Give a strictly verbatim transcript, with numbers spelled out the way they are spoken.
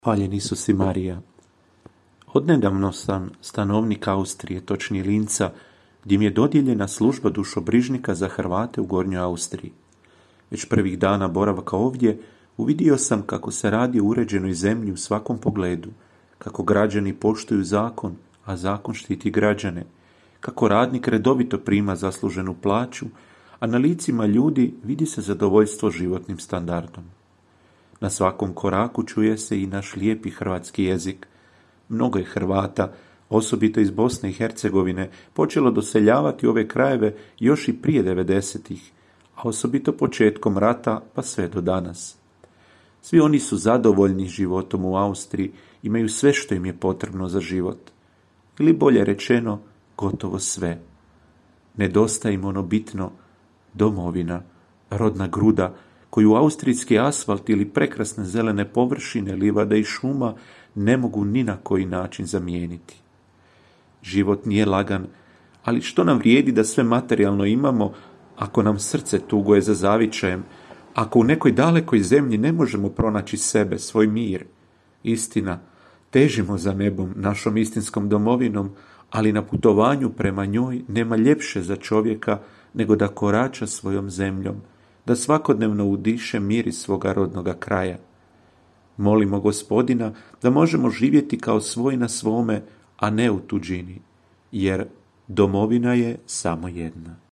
Hvaljen Isus i Marija. Odnedavno sam stanovnik Austrije, točnije Linca, gdje mi je dodijeljena služba dušobrižnika za Hrvate u Gornjoj Austriji. Već prvih dana boravka ovdje uvidio sam kako se radi o uređenoj zemlji u svakom pogledu, kako građani poštuju zakon, a zakon štiti građane, kako radnik redovito prima zasluženu plaću, a na licima ljudi vidi se zadovoljstvo životnim standardom. Na svakom koraku čuje se i naš lijepi hrvatski jezik. Mnogo je Hrvata, osobito iz Bosne i Hercegovine, počelo doseljavati ove krajeve još i prije devedesetih, a osobito početkom rata pa sve do danas. Svi oni su zadovoljni životom u Austriji, imaju sve što im je potrebno za život. Ili bolje rečeno, gotovo sve. Nedostaje im ono bitno, domovina, rodna gruda, koju austrijski asfalt ili prekrasne zelene površine, livada i šuma ne mogu ni na koji način zamijeniti. Život nije lagan, ali što nam vrijedi da sve materijalno imamo ako nam srce tuguje za zavičajem, ako u nekoj dalekoj zemlji ne možemo pronaći sebe, svoj mir. Istina, težimo za nebom, našom istinskom domovinom, ali na putovanju prema njoj nema ljepše za čovjeka nego da korača svojom zemljom, da svakodnevno udiše miris svoga rodnoga kraja. Molimo Gospodina da možemo živjeti kao svoj na svome, a ne u tuđini, jer domovina je samo jedna.